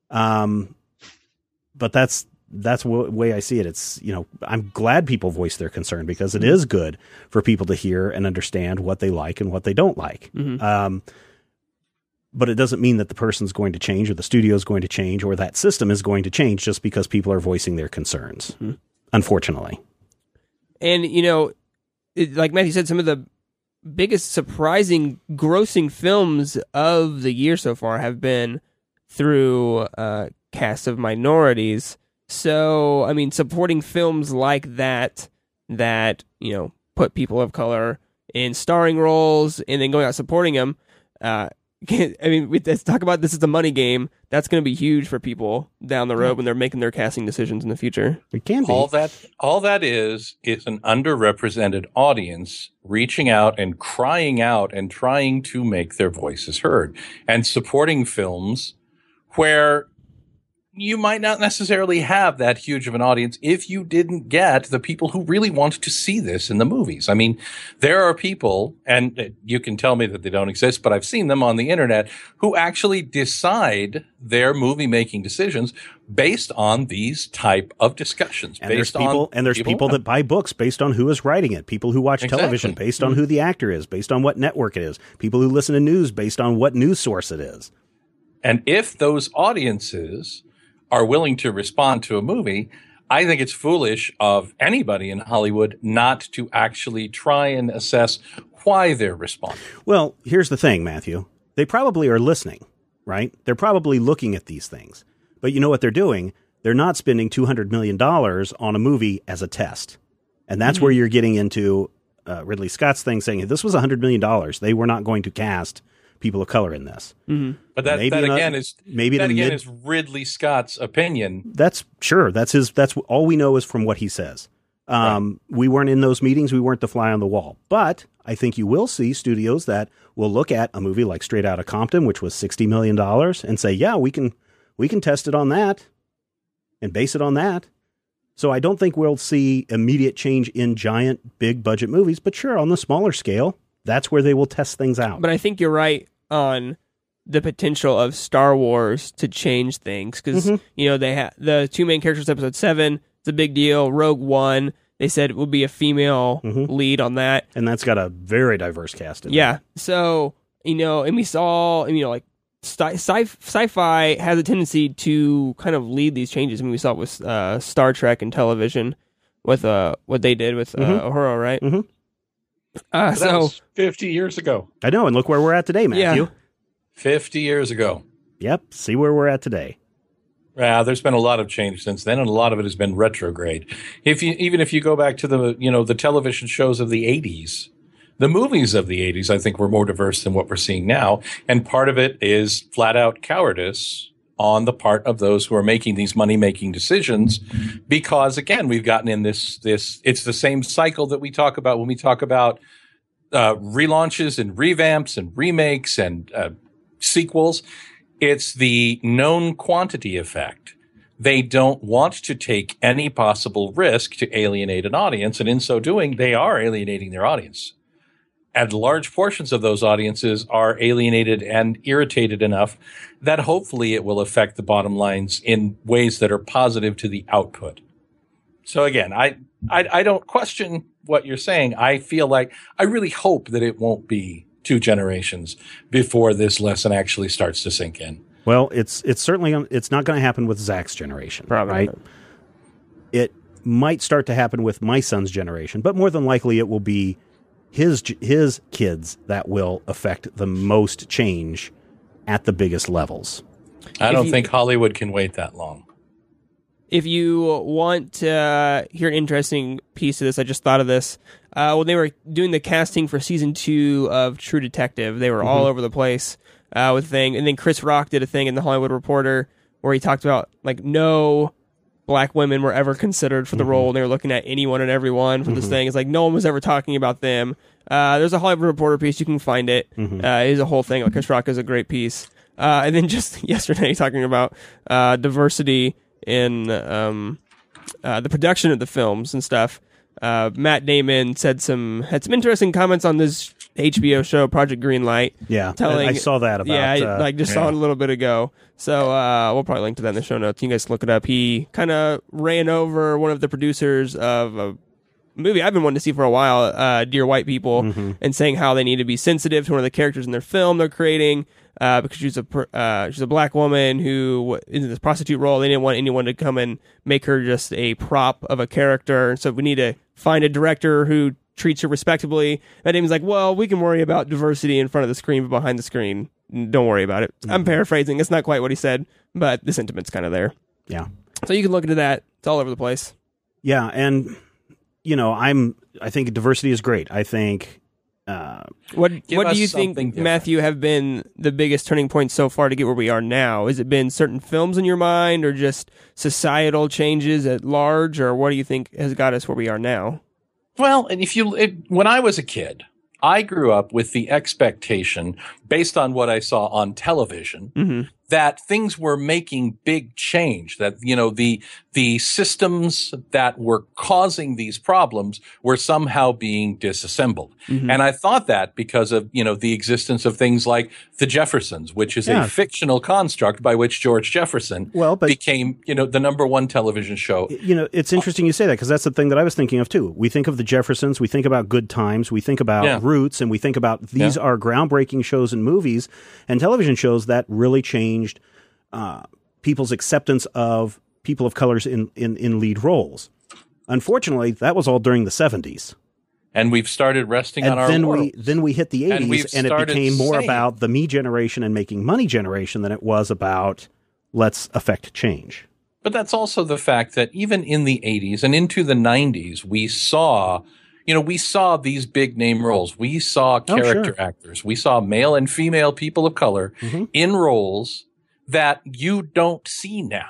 But that's the way I see it. It's, I'm glad people voice their concern, because it is good for people to hear and understand what they like and what they don't like. Mm-hmm. But it doesn't mean that the person's going to change, or the studio is going to change, or that system is going to change just because people are voicing their concerns, mm-hmm. unfortunately. And, like Matthew said, some of the biggest surprising grossing films of the year so far have been through casts of minorities. So, I mean, supporting films like that, put people of color in starring roles and then going out supporting them. Let's talk about this as a money game. That's going to be huge for people down the road when they're making their casting decisions in the future. It can be. All that is an underrepresented audience reaching out and crying out and trying to make their voices heard, and supporting films where you might not necessarily have that huge of an audience if you didn't get the people who really wanted to see this in the movies. I mean, there are people, and you can tell me that they don't exist, but I've seen them on the internet, who actually decide their movie-making decisions based on these type of discussions. And there's people that buy books based on who is writing it, people who watch television based on who the actor is, based on what network it is, people who listen to news based on what news source it is. And if those audiences are willing to respond to a movie, I think it's foolish of anybody in Hollywood not to actually try and assess why they're responding. Well, here's the thing, Matthew. They probably are listening, right? They're probably looking at these things. But you know what they're doing? They're not spending $200 million on a movie as a test. And that's where you're getting into Ridley Scott's thing, saying, if this was $100 million, they were not going to cast people of color in this. Mm-hmm. But that again is Ridley Scott's opinion. That's sure. That's all we know is from what he says. We weren't in those meetings. We weren't the fly on the wall. But I think you will see studios that will look at a movie like Straight Outta Compton, which was $60 million, and say, yeah, we can test it on that and base it on that. So I don't think we'll see immediate change in giant, big budget movies, but sure, on the smaller scale, that's where they will test things out. But I think you're right on the potential of Star Wars to change things, because they have the two main characters. Episode 7, it's a big deal. Rogue One, they said it will be a female lead on that, and that's got a very diverse cast. Yeah, so and we saw, like sci-fi has a tendency to kind of lead these changes. I mean, we saw it with Star Trek and television. with what they did with Uhura, right? Mm-hmm. That So was 50 years ago. I know, and look where we're at today, Matthew. Yeah. 50 years ago. Yep, see where we're at today. There's been a lot of change since then, and a lot of it has been retrograde. Even if you go back to the television shows of the 80s, the movies of the 80s, I think, were more diverse than what we're seeing now. And part of it is flat out cowardice on the part of those who are making these money-making decisions. Because, again, we've gotten in this, it's the same cycle that we talk about when we talk about relaunches and revamps and remakes and sequels. It's the known quantity effect. They don't want to take any possible risk to alienate an audience. And in so doing, they are alienating their audience. And large portions of those audiences are alienated and irritated enough that hopefully it will affect the bottom lines in ways that are positive to the output. So again, I don't question what you're saying. I feel like I really hope that it won't be 2 generations before this lesson actually starts to sink in. Well, it's certainly it's not going to happen with Zach's generation, Probably right? not. It might start to happen with my son's generation, but more than likely it will be his kids that will affect the most change at the biggest levels. I don't think Hollywood can wait that long. If you want to hear an interesting piece of this, I just thought of this. When they were doing the casting for season 2 of True Detective, they were all over the place with thing. And then Chris Rock did a thing in the Hollywood Reporter where he talked about like no black women were ever considered for the role. And they were looking at anyone and everyone for this thing. It's like no one was ever talking about them. There's a Hollywood Reporter piece. You can find it. It is a whole thing. Like Chris Rock is a great piece. And then just yesterday talking about diversity in the production of the films and stuff. Matt Damon had some interesting comments on this HBO show Project Greenlight. Yeah, I saw that about. Yeah, I just saw it a little bit ago. So we'll probably link to that in the show notes. You guys can look it up. He kind of ran over one of the producers of a movie I've been wanting to see for a while, Dear White People, and saying how they need to be sensitive to one of the characters in their film they're creating. Because she's a black woman who is in this prostitute role. They didn't want anyone to come and make her just a prop of a character. And so we need to find a director who treats her respectably. And Damon's like, well, we can worry about diversity in front of the screen, but behind the screen, don't worry about it. I'm paraphrasing. It's not quite what he said, but the sentiment's kind of there. Yeah. So you can look into that. It's all over the place. Yeah, and I think diversity is great. I think. What do us you think, something different. Matthew, have been the biggest turning points so far to get where we are now? Has it been certain films in your mind or just societal changes at large, or what do you think has got us where we are now? Well, and when I was a kid, I grew up with the expectation, based on what I saw on television, that things were making big change, that, the systems that were causing these problems were somehow being disassembled. And I thought that because of, the existence of things like The Jeffersons, which is a fictional construct by which George Jefferson became, the #1 television show. It's interesting you say that because that's the thing that I was thinking of too. We think of The Jeffersons, we think about Good Times, we think about Roots, and we think about these are groundbreaking shows and movies and television shows that really changed people's acceptance of people of colors in lead roles. Unfortunately, that was all during the 70s. And we've started resting on our laurels. Then we hit the 80s, and it became more about the me generation and making money generation than it was about let's affect change. But that's also the fact that even in the 80s and into the 90s, we saw these big name roles. We saw character actors. We saw male and female people of color in roles that you don't see now.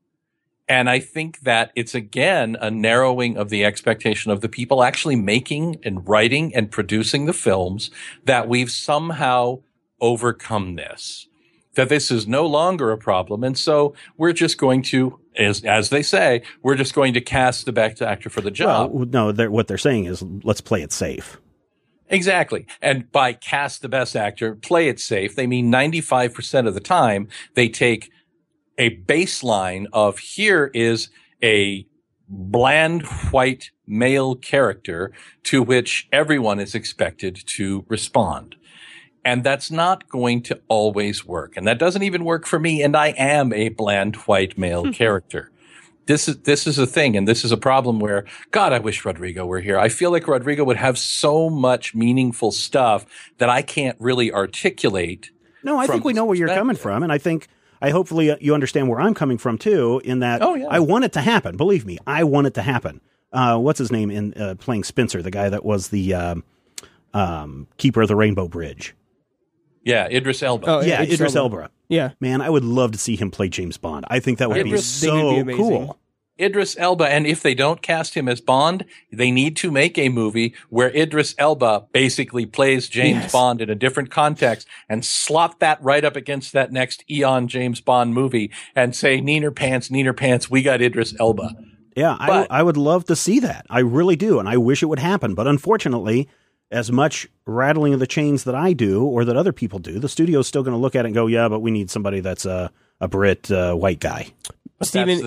And I think that it's, again, a narrowing of the expectation of the people actually making and writing and producing the films, that we've somehow overcome this, that this is no longer a problem. And so we're just going to, as they say, we're just going to cast the best actor for the job. Well, no, what they're saying is let's play it safe. Exactly. And by cast the best actor, play it safe, they mean 95% of the time they take a baseline of here is a bland white male character to which everyone is expected to respond. And that's not going to always work. And that doesn't even work for me. And I am a bland white male character. this is a thing, and this is a problem where, God, I wish Rodrigo were here. I feel like Rodrigo would have so much meaningful stuff that I can't really articulate. No, I think we know where you're coming from, and hopefully you understand where I'm coming from too. In that, I want it to happen. Believe me, I want it to happen. What's his name in playing Spencer, the guy that was the keeper of the Rainbow Bridge? Yeah, Idris Elba. Oh, yeah, Idris Elba. Yeah, man, I would love to see him play James Bond. I think that would be so cool. Idris Elba, and if they don't cast him as Bond, they need to make a movie where Idris Elba basically plays James Bond in a different context and slot that right up against that next Eon James Bond movie and say, Neener Pants, we got Idris Elba. Yeah, I would love to see that. I really do, and I wish it would happen. But unfortunately, as much rattling of the chains that I do or that other people do, the studio's still going to look at it and go, yeah, but we need somebody that's a Brit white guy. Steven,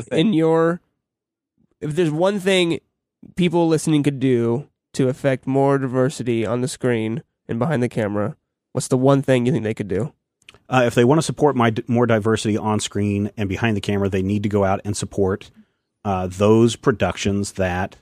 if there's one thing people listening could do to affect more diversity on the screen and behind the camera, what's the one thing you think they could do? If they want to support more diversity on screen and behind the camera, they need to go out and support those productions that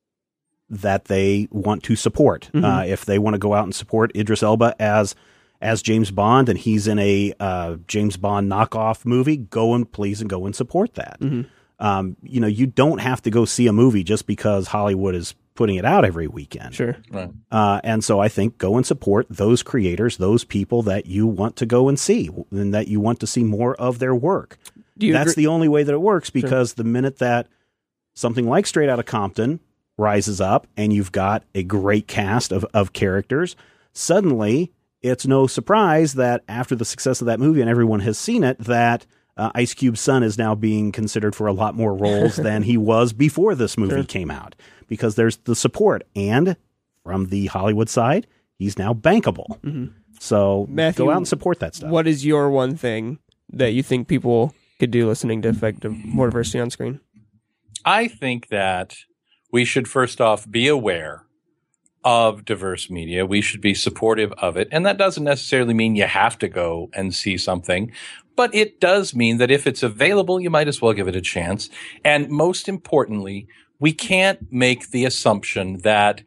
they want to support. Mm-hmm. If they want to go out and support Idris Elba as James Bond and he's in a James Bond knockoff movie, go and support that. Mm-hmm. You don't have to go see a movie just because Hollywood is putting it out every weekend. Sure. Right. And so I think go and support those creators, those people that you want to go and see and that you want to see more of their work. That's the only way that it works, because the minute that something like Straight Outta Compton rises up and you've got a great cast of characters, suddenly it's no surprise that after the success of that movie and everyone has seen it, that Ice Cube's son is now being considered for a lot more roles than he was before this movie came out, because there's the support. And from the Hollywood side, he's now bankable. Mm-hmm. So Matthew, go out and support that stuff. What is your one thing that you think people could do listening to affect more diversity on screen? I think that we should first off be aware of diverse media. We should be supportive of it. And that doesn't necessarily mean you have to go and see something, but it does mean that if it's available, you might as well give it a chance. And most importantly, we can't make the assumption that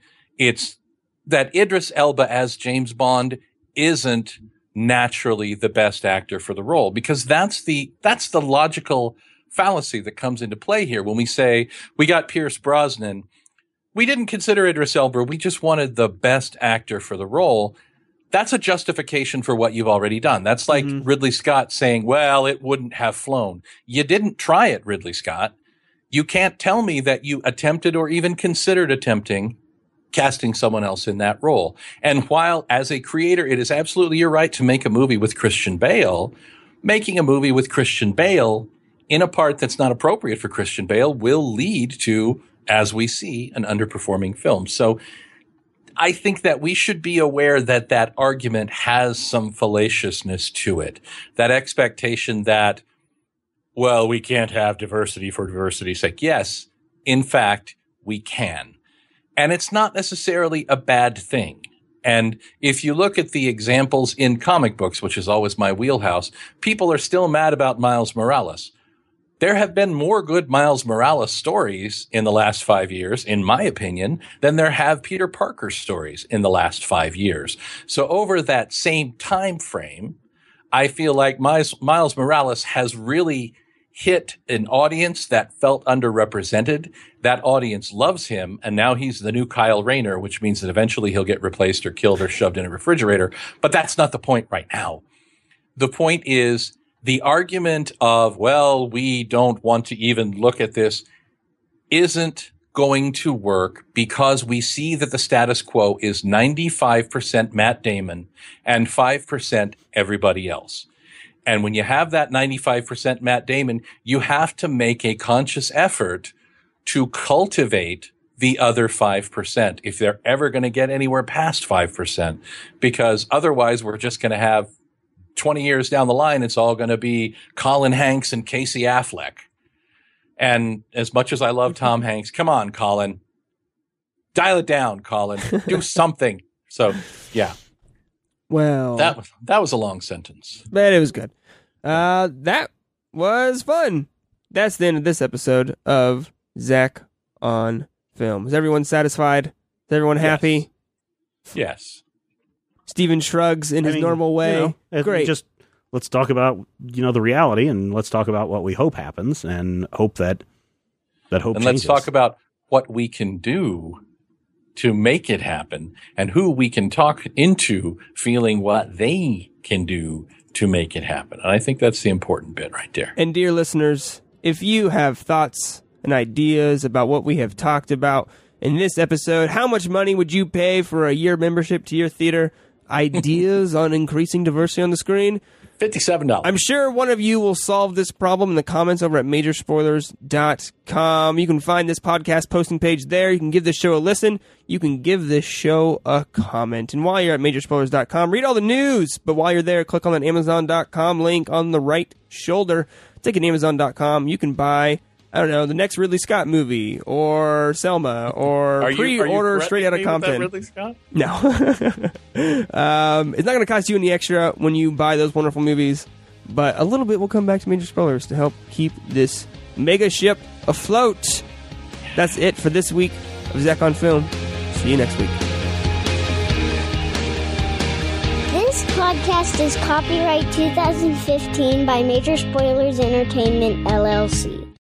Idris Elba as James Bond isn't naturally the best actor for the role, because that's the logical fallacy that comes into play here. When we say we got Pierce Brosnan, we didn't consider Idris Elba, we just wanted the best actor for the role. That's a justification for what you've already done. That's like Ridley Scott saying, well, it wouldn't have flown. You didn't try it, Ridley Scott. You can't tell me that you attempted or even considered attempting casting someone else in that role. And while as a creator, it is absolutely your right to make a movie with Christian Bale, making a movie with Christian Bale in a part that's not appropriate for Christian Bale will lead to, as we see, an underperforming film. So I think that we should be aware that that argument has some fallaciousness to it. That expectation that, well, we can't have diversity for diversity's sake. Yes, in fact, we can. And it's not necessarily a bad thing. And if you look at the examples in comic books, which is always my wheelhouse, people are still mad about Miles Morales. There have been more good Miles Morales stories in the last 5 years, in my opinion, than there have Peter Parker stories in the last 5 years. So over that same time frame, I feel like Miles Morales has really hit an audience that felt underrepresented. That audience loves him, and now he's the new Kyle Rayner, which means that eventually he'll get replaced or killed or shoved in a refrigerator. But that's not the point right now. The point is, the argument of, well, we don't want to even look at this isn't going to work, because we see that the status quo is 95% Matt Damon and 5% everybody else. And when you have that 95% Matt Damon, you have to make a conscious effort to cultivate the other 5% if they're ever going to get anywhere past 5%, because otherwise we're just going to have 20 years down the line, it's all going to be Colin Hanks and Casey Affleck. And as much as I love Tom Hanks, come on, Colin. Dial it down, Colin. Do something. So, yeah. Well, that was a long sentence. But it was good. That was fun. that's the end of this episode of Zach on Film. Is everyone satisfied? Is everyone happy? Yes. Steven shrugs in his normal way. Great. Just let's talk about the reality, and let's talk about what we hope happens, and hope that hope. And let's talk about what we can do to make it happen, and who we can talk into feeling what they can do to make it happen. And I think that's the important bit right there. And dear listeners, if you have thoughts and ideas about what we have talked about in this episode, how much money would you pay for a year membership to your theater? Ideas on increasing diversity on the screen? $57. I'm sure one of you will solve this problem in the comments over at majorspoilers.com. You can find this podcast posting page there. You can give this show a listen. You can give this show a comment. And while you're at majorspoilers.com, read all the news. But while you're there, click on that Amazon.com link on the right shoulder. Take it to Amazon.com. You can buy, I don't know, the next Ridley Scott movie, or Selma, or pre-order Straight Outta Compton. Ridley Scott? No. It's not going to cost you any extra when you buy those wonderful movies, but a little bit will come back to Major Spoilers to help keep this mega ship afloat. That's it for this week of Zach on Film. See you next week. This podcast is copyright 2015 by Major Spoilers Entertainment, LLC.